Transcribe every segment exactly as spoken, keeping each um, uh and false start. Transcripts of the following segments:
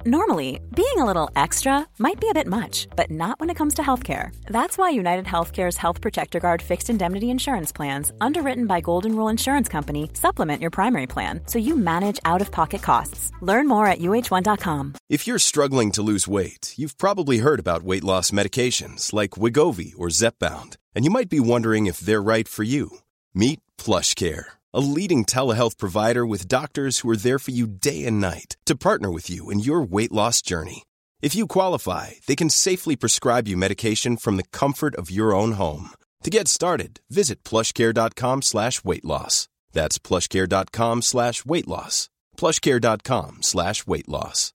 Normally, being a little extra might be a bit much, but not when it comes to healthcare. That's why United Healthcare's Health Protector Guard fixed indemnity insurance plans, underwritten by Golden Rule Insurance Company, supplement your primary plan so you manage out-of-pocket costs. Learn more at U H one dot com. If you're struggling to lose weight, you've probably heard about weight loss medications like Wegovy or Zepbound, and you might be wondering if they're right for you. Meet PlushCare, a leading telehealth provider with doctors who are there for you day and night to partner with you in your weight loss journey. If you qualify, they can safely prescribe you medication from the comfort of your own home. To get started, visit plushcare.com slash weight loss. That's plushcare.com slash weight loss. plushcare.com slash weight loss.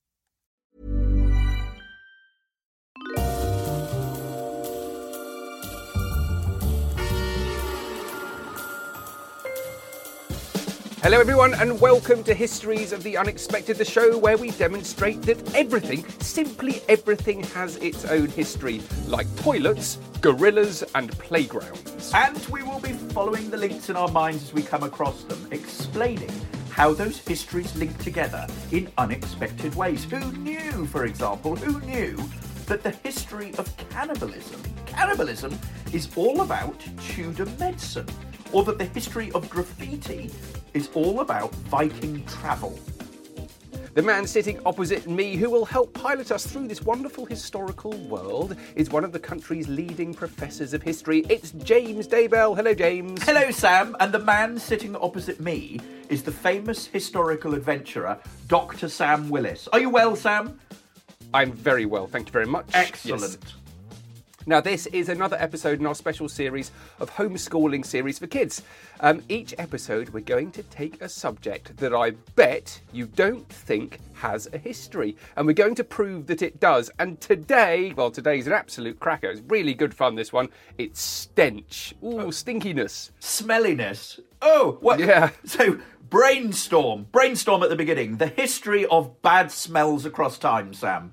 Hello everyone and welcome to Histories of the Unexpected, the show where we demonstrate that everything, simply everything, has its own history, like toilets, gorillas and playgrounds. And we will be following the links in our minds as we come across them, explaining how those histories link together in unexpected ways. Who knew, for example, who knew that the history of cannibalism, cannibalism is all about Tudor medicine? Or that the history of graffiti is all about Viking travel. The man sitting opposite me who will help pilot us through this wonderful historical world is one of the country's leading professors of history. It's James Daybell. Hello, James. Hello, Sam. And the man sitting opposite me is the famous historical adventurer, Doctor Sam Willis. Are you well, Sam? I'm very well, thank you very much. Excellent. Yes. Now, this is another episode in our special series of homeschooling series for kids. Um, each episode, we're going to take a subject that I bet you don't think has a history. And we're going to prove that it does. And today, well, today's an absolute cracker. It's really good fun, this one. It's stench. Ooh, oh. Stinkiness. Smelliness. Oh, what? Yeah. So, brainstorm. Brainstorm at the beginning. The history of bad smells across time, Sam.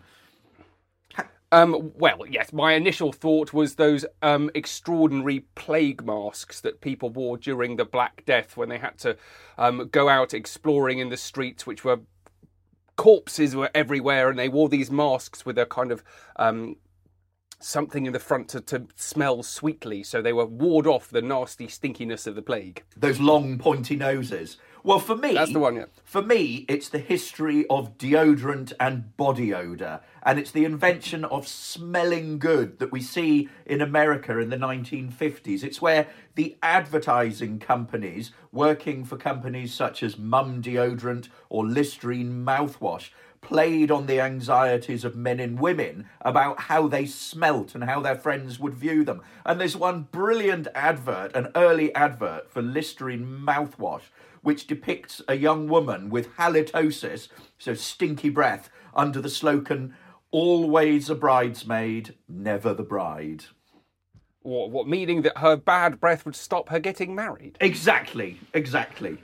Um, well, yes, my initial thought was those um, extraordinary plague masks that people wore during the Black Death when they had to um, go out exploring in the streets, which were corpses were everywhere, and they wore these masks with a kind of um, something in the front to, to smell sweetly, so they were ward off the nasty stinkiness of the plague. Those long pointy noses. Well, for me, that's the one. Yeah. For me, it's the history of deodorant and body odour, and it's the invention of smelling good that we see in America in the nineteen fifties. It's where the advertising companies, working for companies such as Mum Deodorant or Listerine mouthwash, played on the anxieties of men and women about how they smelt and how their friends would view them. And there's one brilliant advert, an early advert for Listerine mouthwash, which depicts a young woman with halitosis, so stinky breath, under the slogan, "Always a bridesmaid, never the bride." What, what meaning that her bad breath would stop her getting married? Exactly, exactly.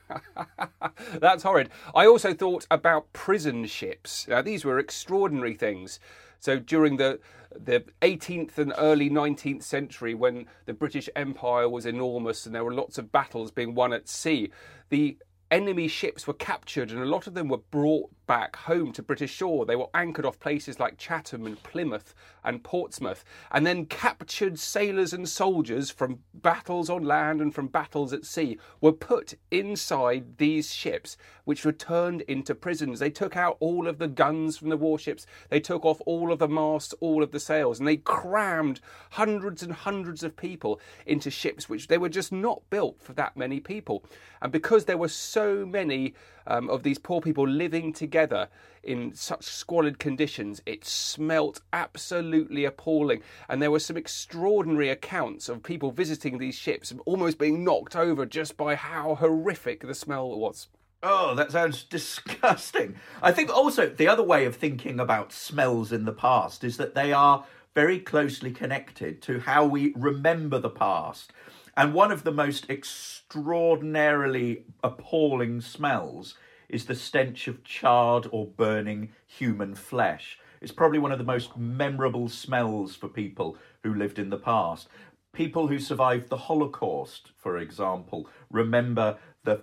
That's horrid. I also thought about prison ships. Now, these were extraordinary things. So during the the eighteenth and early nineteenth century, when the British Empire was enormous and there were lots of battles being won at sea, the enemy ships were captured and a lot of them were brought back home to British shore. They were anchored off places like Chatham and Plymouth and Portsmouth, and then captured sailors and soldiers from battles on land and from battles at sea were put inside these ships, which were turned into prisons. They took out all of the guns from the warships, they took off all of the masts, all of the sails, and they crammed hundreds and hundreds of people into ships which they were just not built for that many people. And because there were so many um, of these poor people living together in such squalid conditions, it smelt absolutely appalling. And there were some extraordinary accounts of people visiting these ships almost being knocked over just by how horrific the smell was. Oh, that sounds disgusting. I think also the other way of thinking about smells in the past is that they are very closely connected to how we remember the past. And one of the most extraordinarily appalling smells is the stench of charred or burning human flesh. It's probably one of the most memorable smells for people who lived in the past. People who survived the Holocaust, for example, remember the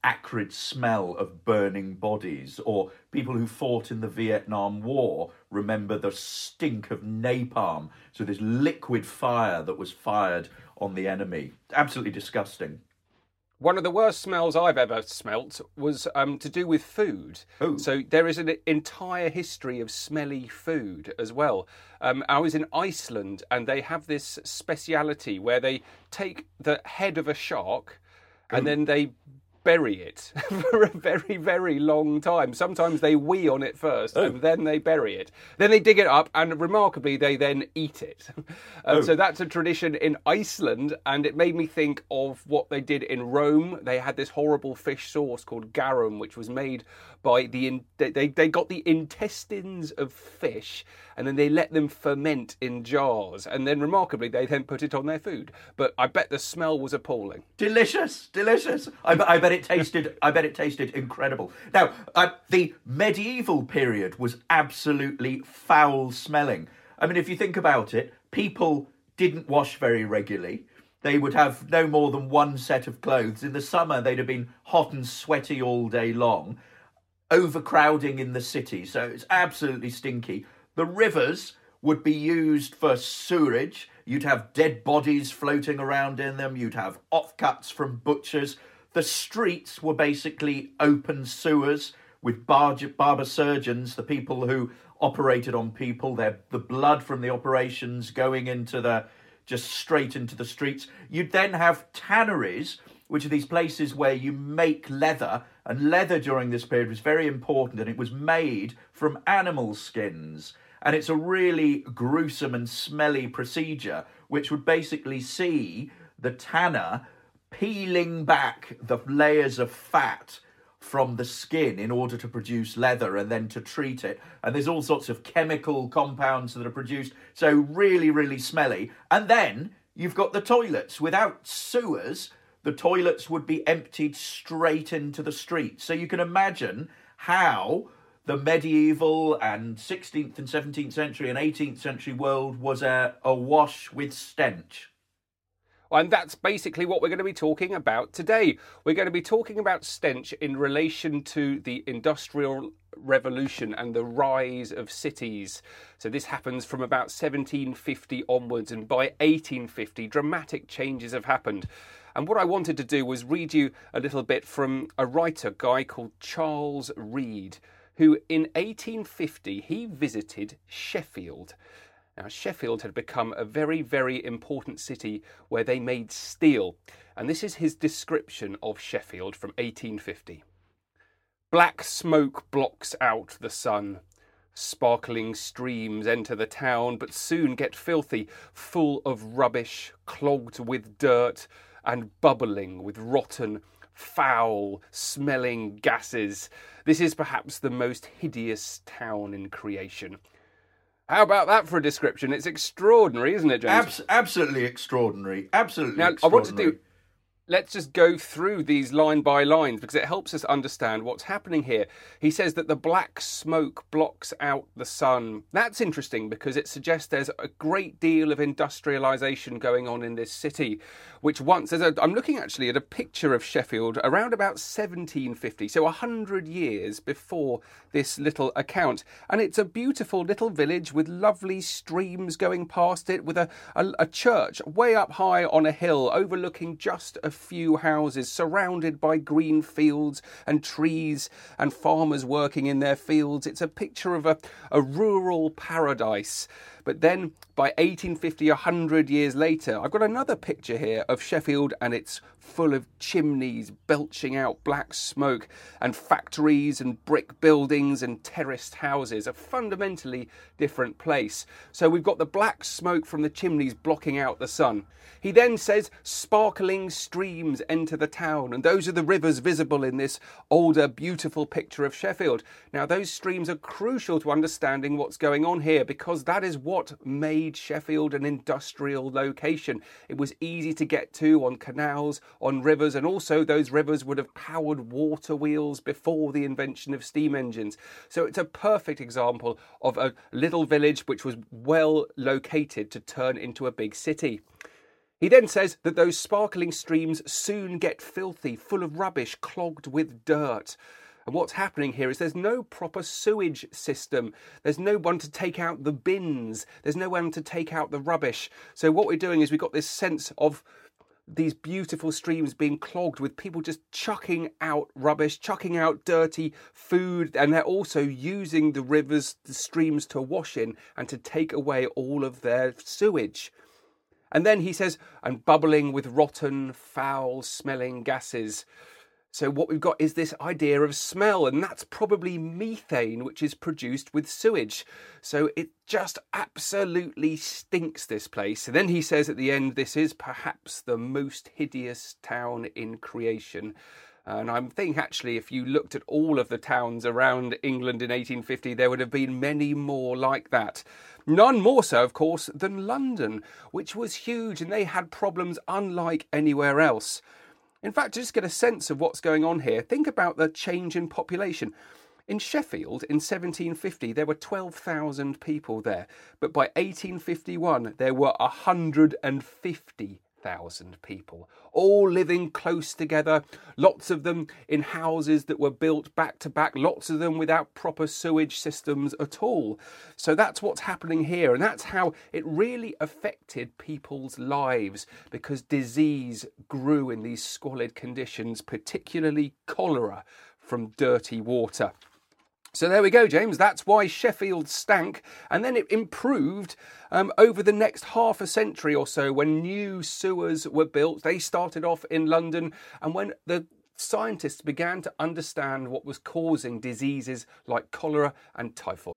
acrid smell of burning bodies, or people who fought in the Vietnam War remember the stink of napalm, so this liquid fire that was fired on the enemy. Absolutely disgusting. One of the worst smells I've ever smelt was um, to do with food. Ooh. So there is an entire history of smelly food as well. Um, I was in Iceland, and they have this speciality where they take the head of a shark and Ooh. then they bury it for a very, very long time. Sometimes they wee on it first, Oh. and then they bury it. Then they dig it up, and remarkably, they then eat it. um, Oh. So that's a tradition in Iceland, and it made me think of what they did in Rome. They had this horrible fish sauce called garum, which was made by the... In- they, they got the intestines of fish, and then they let them ferment in jars, and then remarkably, they then put it on their food. But I bet the smell was appalling. Delicious, delicious. I, bet- I bet it tasted. I bet it tasted incredible. Now, uh, the medieval period was absolutely foul-smelling. I mean, if you think about it, people didn't wash very regularly. They would have no more than one set of clothes. In the summer, they'd have been hot and sweaty all day long. Overcrowding in the city, so it's absolutely stinky. The rivers would be used for sewerage. You'd have dead bodies floating around in them. You'd have offcuts from butchers. The streets were basically open sewers with barge, barber surgeons, the people who operated on people, their, the blood from the operations going into the, just straight into the streets. You'd then have tanneries, which are these places where you make leather, and leather during this period was very important, and it was made from animal skins. And it's a really gruesome and smelly procedure, which would basically see the tanner peeling back the layers of fat from the skin in order to produce leather and then to treat it. And there's all sorts of chemical compounds that are produced. So really, really smelly. And then you've got the toilets. Without sewers, the toilets would be emptied straight into the street. So you can imagine how the medieval and sixteenth and seventeenth century and eighteenth century world was a, awash with stench. And that's basically what we're going to be talking about today. We're going to be talking about stench in relation to the Industrial Revolution and the rise of cities. So this happens from about seventeen fifty onwards, and by eighteen fifty, dramatic changes have happened. And what I wanted to do was read you a little bit from a writer, guy called Charles Reade, who in eighteen fifty, he visited Sheffield. Now, Sheffield had become a very, very important city where they made steel. And this is his description of Sheffield from eighteen fifty. Black smoke blocks out the sun. Sparkling streams enter the town, but soon get filthy, full of rubbish, clogged with dirt, and bubbling with rotten, foul-smelling gases. This is perhaps the most hideous town in creation. How about that for a description? It's extraordinary, isn't it, James? Abs- absolutely extraordinary. Absolutely now, extraordinary. I want to do... Let's just go through these line by lines because it helps us understand what's happening here. He says that the black smoke blocks out the sun. That's interesting because it suggests there's a great deal of industrialisation going on in this city, which once... There's a, I'm looking actually at a picture of Sheffield around about seventeen fifty, so one hundred years before this little account. And it's a beautiful little village with lovely streams going past it, with a, a, a church way up high on a hill overlooking just a few houses, surrounded by green fields and trees and farmers working in their fields. It's a picture of a, a rural paradise. But then by eighteen fifty, one hundred years later, I've got another picture here of Sheffield, and it's full of chimneys belching out black smoke, and factories and brick buildings and terraced houses. A fundamentally different place. So we've got the black smoke from the chimneys blocking out the sun. He then says sparkling streams enter the town, and those are the rivers visible in this older, beautiful picture of Sheffield. Now, those streams are crucial to understanding what's going on here, because that is what made Sheffield an industrial location. It was easy to get to on canals, on rivers, and also those rivers would have powered water wheels before the invention of steam engines. So it's a perfect example of a little village which was well located to turn into a big city. He then says that those sparkling streams soon get filthy, full of rubbish, clogged with dirt. And what's happening here is there's no proper sewage system. There's no one to take out the bins. There's no one to take out the rubbish. So what we're doing is we've got this sense of these beautiful streams being clogged with people just chucking out rubbish, chucking out dirty food, and they're also using the rivers, the streams to wash in and to take away all of their sewage. And then he says, and bubbling with rotten, foul-smelling gases. So what we've got is this idea of smell, and that's probably methane, which is produced with sewage. So it just absolutely stinks, this place. And then he says at the end, this is perhaps the most hideous town in creation. And I'm thinking, actually, if you looked at all of the towns around England in eighteen fifty, there would have been many more like that. None more so, of course, than London, which was huge, and they had problems unlike anywhere else. In fact, to just get a sense of what's going on here, think about the change in population. In Sheffield, in seventeen fifty, there were twelve thousand people there. But by eighteen fifty-one, there were one hundred fifty thousand people, all living close together, lots of them in houses that were built back to back, lots of them without proper sewage systems at all. So that's what's happening here, and that's how it really affected people's lives, because disease grew in these squalid conditions, particularly cholera from dirty water. So there we go, James. That's why Sheffield stank. And then it improved um, over the next half a century or so when new sewers were built. They started off in London, and when the scientists began to understand what was causing diseases like cholera and typhoid.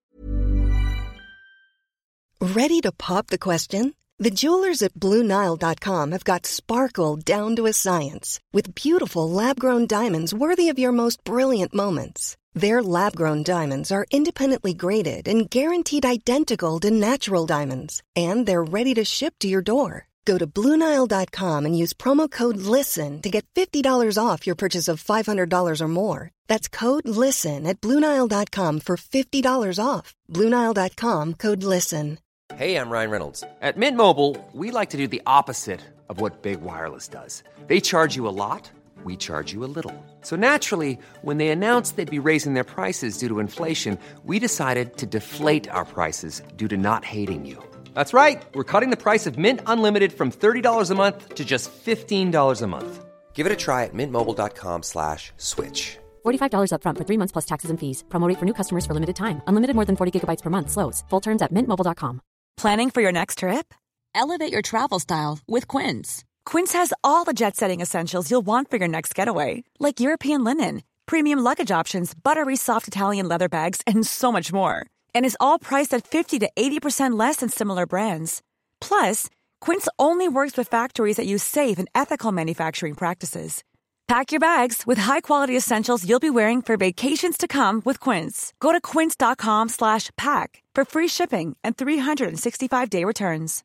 Ready to pop the question? The jewelers at Blue Nile dot com have got sparkle down to a science with beautiful lab-grown diamonds worthy of your most brilliant moments. Their lab-grown diamonds are independently graded and guaranteed identical to natural diamonds, and they're ready to ship to your door. Go to Blue Nile dot com and use promo code LISTEN to get fifty dollars off your purchase of five hundred dollars or more. That's code LISTEN at Blue Nile dot com for fifty dollars off. Blue Nile dot com, code LISTEN. Hey, I'm Ryan Reynolds. At Mint Mobile, we like to do the opposite of what Big Wireless does. They charge you a lot, we charge you a little. So naturally, when they announced they'd be raising their prices due to inflation, we decided to deflate our prices due to not hating you. That's right. We're cutting the price of Mint Unlimited from thirty dollars a month to just fifteen dollars a month. Give it a try at mintmobile.com slash switch. forty-five dollars up front for three months plus taxes and fees. Promo rate for new customers for limited time. Unlimited more than forty gigabytes per month. Slows full terms at mint mobile dot com. Planning for your next trip? Elevate your travel style with Quince. Quince has all the jet-setting essentials you'll want for your next getaway, like European linen, premium luggage options, buttery soft Italian leather bags, and so much more. And is all priced at fifty to eighty percent less than similar brands. Plus, Quince only works with factories that use safe and ethical manufacturing practices. Pack your bags with high-quality essentials you'll be wearing for vacations to come with Quince. Go to quince.com slash pack for free shipping and three sixty-five day returns.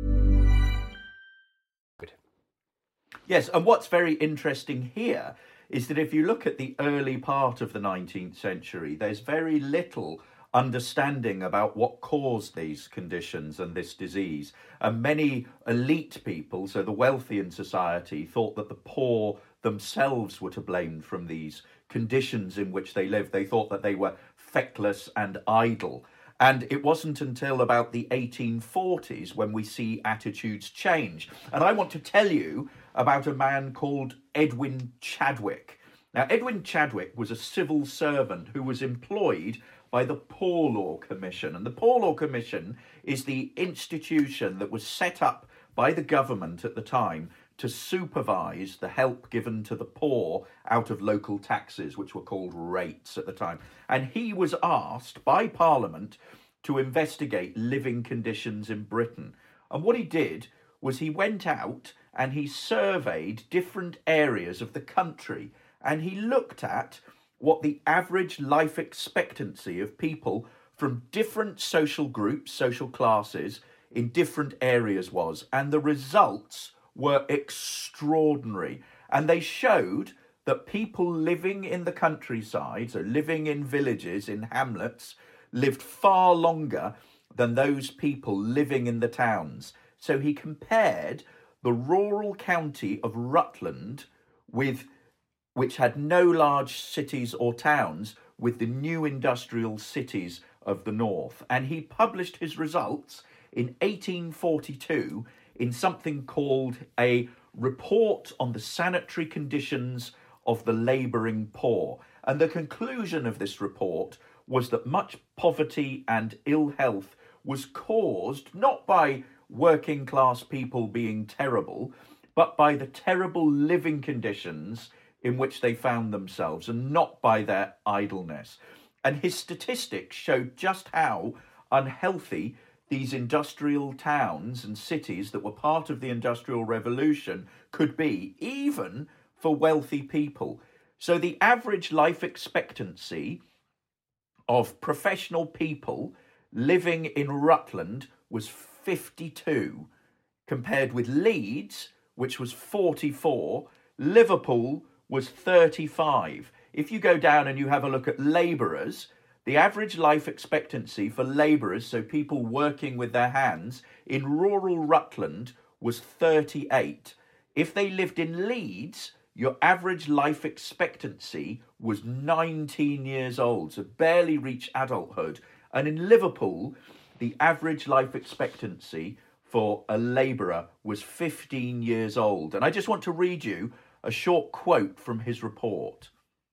Yes, and what's very interesting here is that if you look at the early part of the nineteenth century, there's very little understanding about what caused these conditions and this disease. And many elite people, so the wealthy in society, thought that the poor themselves were to blame from these conditions in which they lived. They thought that they were feckless and idle. And it wasn't until about the eighteen forties when we see attitudes change. And I want to tell you about a man called Edwin Chadwick. Now, Edwin Chadwick was a civil servant who was employed by the Poor Law Commission. And the Poor Law Commission is the institution that was set up by the government at the time to supervise the help given to the poor out of local taxes, which were called rates at the time. And he was asked by Parliament to investigate living conditions in Britain. And what he did was he went out and he surveyed different areas of the country, and he looked at what the average life expectancy of people from different social groups, social classes, in different areas was. And the results were extraordinary. And they showed that people living in the countryside, so living in villages, in hamlets, lived far longer than those people living in the towns. So he compared the rural county of Rutland, with which had no large cities or towns, with the new industrial cities of the north. And he published his results in eighteen forty-two in something called a Report on the Sanitary Conditions of the Labouring Poor. And the conclusion of this report was that much poverty and ill health was caused not by working class people being terrible, but by the terrible living conditions in which they found themselves, and not by their idleness. And his statistics showed just how unhealthy these industrial towns and cities that were part of the Industrial Revolution could be, even for wealthy people. So the average life expectancy of professional people living in Rutland was fifty-two, compared with Leeds, which was forty-four, Liverpool was thirty-five. If you go down and you have a look at labourers, the average life expectancy for labourers, so people working with their hands, in rural Rutland was thirty-eight. If they lived in Leeds, your average life expectancy was nineteen years old, so barely reached adulthood. And in Liverpool, the average life expectancy for a labourer was fifteen years old. And I just want to read you a short quote from his report.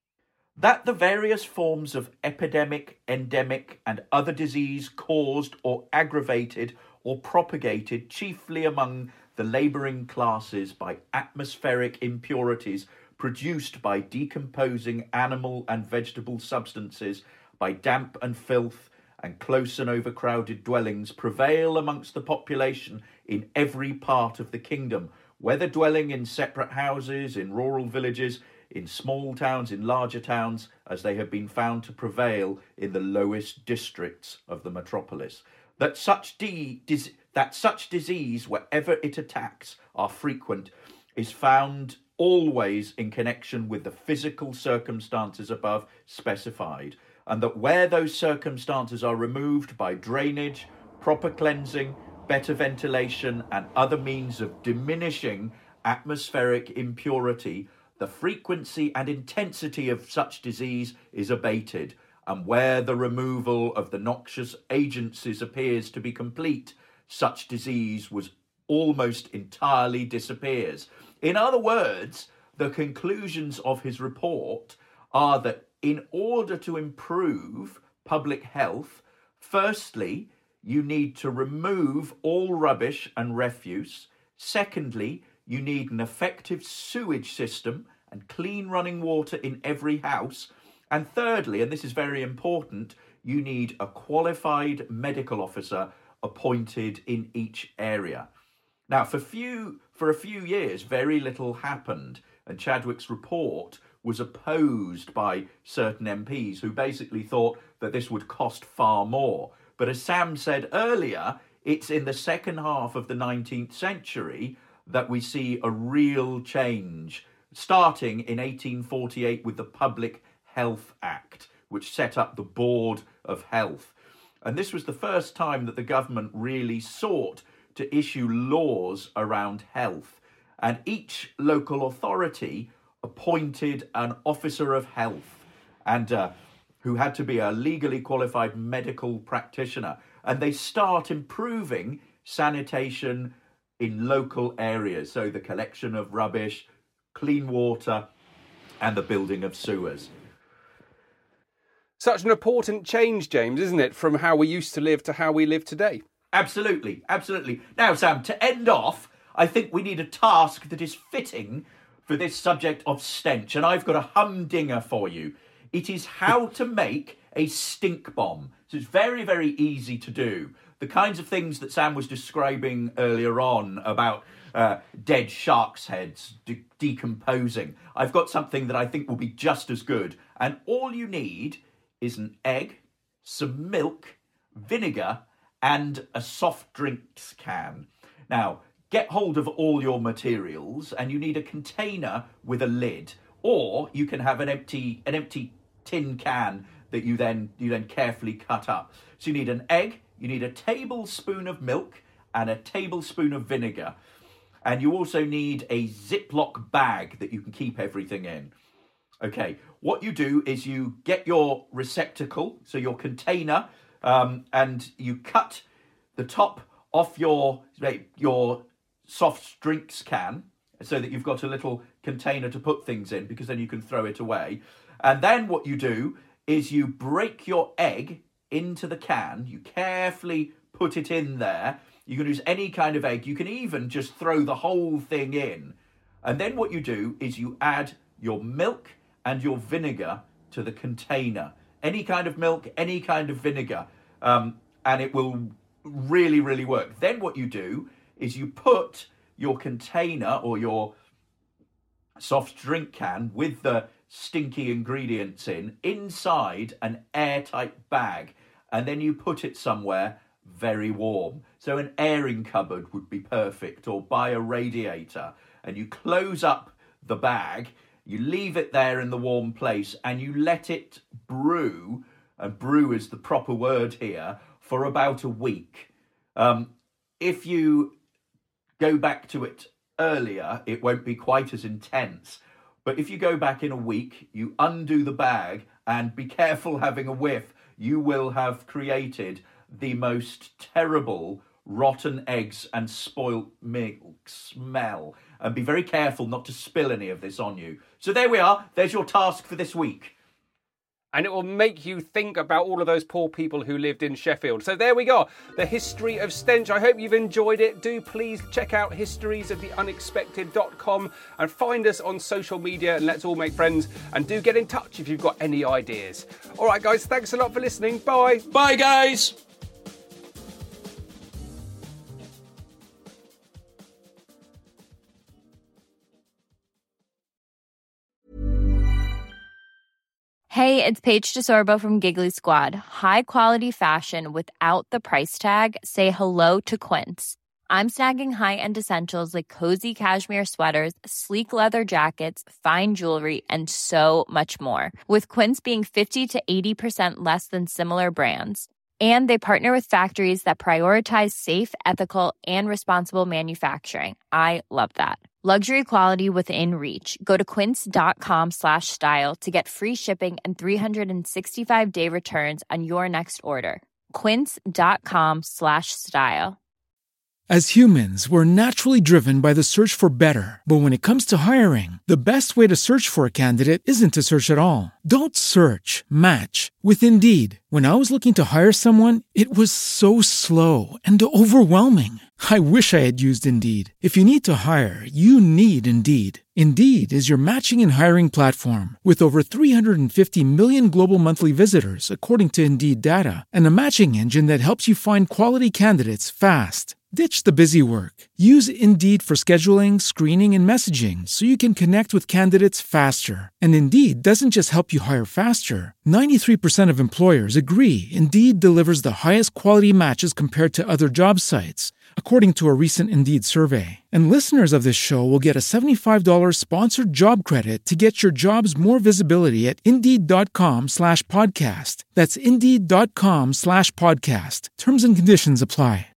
That the various forms of epidemic, endemic, and other disease caused or aggravated or propagated chiefly among the labouring classes by atmospheric impurities produced by decomposing animal and vegetable substances, by damp and filth, and close and overcrowded dwellings prevail amongst the population in every part of the kingdom, whether dwelling in separate houses, in rural villages, in small towns, in larger towns, as they have been found to prevail in the lowest districts of the metropolis. That such, de- dis- that such disease, wherever it attacks, are frequent, is found always in connection with the physical circumstances above specified, and that where those circumstances are removed by drainage, proper cleansing, better ventilation, and other means of diminishing atmospheric impurity, the frequency and intensity of such disease is abated, and where the removal of the noxious agencies appears to be complete, such disease was almost entirely disappears. In other words, the conclusions of his report are that in order to improve public health, firstly, you need to remove all rubbish and refuse. Secondly, you need an effective sewage system and clean running water in every house. And thirdly, and this is very important, you need a qualified medical officer appointed in each area. Now, for few, for a few years, very little happened, and Chadwick's report was opposed by certain M Ps who basically thought that this would cost far more. But as Sam said earlier, it's in the second half of the nineteenth century that we see a real change, starting in eighteen forty-eight with the Public Health Act, which set up the Board of Health. And this was the first time that the government really sought to issue laws around health. And each local authority appointed an officer of health, and uh, who had to be a legally qualified medical practitioner. And they start improving sanitation in local areas, so the collection of rubbish, clean water, and the building of sewers. Such an important change, James, isn't it, from how we used to live to how we live today? Absolutely, absolutely. Now, Sam, to end off, I think we need a task that is fitting for this subject of stench, and I've got a humdinger for you. It is how to make a stink bomb. So it's very, very easy to do. The kinds of things that Sam was describing earlier on about uh, dead sharks' heads de- decomposing. I've got something that I think will be just as good. And all you need is an egg, some milk, vinegar, and a soft drinks can. Now, get hold of all your materials, and you need a container with a lid, or you can have an empty an empty tin can that you then you then carefully cut up. So you need an egg, you need a tablespoon of milk, and a tablespoon of vinegar. And you also need a Ziploc bag that you can keep everything in. Okay, what you do is you get your receptacle, so your container, um, and you cut the top off your, your soft drinks can so that you've got a little container to put things in, because then you can throw it away. And then what you do is you break your egg into the can. You carefully put it in there. You can use any kind of egg. You can even just throw the whole thing in. And then what you do is you add your milk and your vinegar to the container. Any kind of milk, any kind of vinegar, um, and it will really, really work. Then what you do is you put your container or your soft drink can with the stinky ingredients in inside an airtight bag, and then you put it somewhere very warm. So an airing cupboard would be perfect, or by a radiator, and you close up the bag. You leave it there in the warm place and you let it brew, and brew is the proper word here, for about a week. Um, if you go back to it earlier, it won't be quite as intense. But if you go back in a week, you undo the bag and be careful having a whiff, you will have created the most terrible rotten eggs and spoilt milk smell. And be very careful not to spill any of this on you. So there we are. There's your task for this week. And it will make you think about all of those poor people who lived in Sheffield. So there we go. The history of stench. I hope you've enjoyed it. Do please check out histories of the unexpected dot com and find us on social media, and let's all make friends. And do get in touch if you've got any ideas. All right, guys. Thanks a lot for listening. Bye. Bye, guys. Hey, it's Paige DeSorbo from Giggly Squad. High quality fashion without the price tag. Say hello to Quince. I'm snagging high-end essentials like cozy cashmere sweaters, sleek leather jackets, fine jewelry, and so much more. With Quince being fifty to eighty percent less than similar brands. And they partner with factories that prioritize safe, ethical, and responsible manufacturing. I love that. Luxury quality within reach. Go to quince.com slash style to get free shipping and three sixty-five day returns on your next order. Quince.com slash style. As humans, we're naturally driven by the search for better. But when it comes to hiring, the best way to search for a candidate isn't to search at all. Don't search, match with Indeed. When I was looking to hire someone, it was so slow and overwhelming. I wish I had used Indeed. If you need to hire, you need Indeed. Indeed is your matching and hiring platform with over three hundred fifty million global monthly visitors, according to Indeed data, and a matching engine that helps you find quality candidates fast. Ditch the busy work. Use Indeed for scheduling, screening, and messaging so you can connect with candidates faster. And Indeed doesn't just help you hire faster. ninety-three percent of employers agree Indeed delivers the highest quality matches compared to other job sites, according to a recent Indeed survey. And listeners of this show will get a seventy-five dollars sponsored job credit to get your jobs more visibility at Indeed.com slash podcast. That's Indeed.com slash podcast. Terms and conditions apply.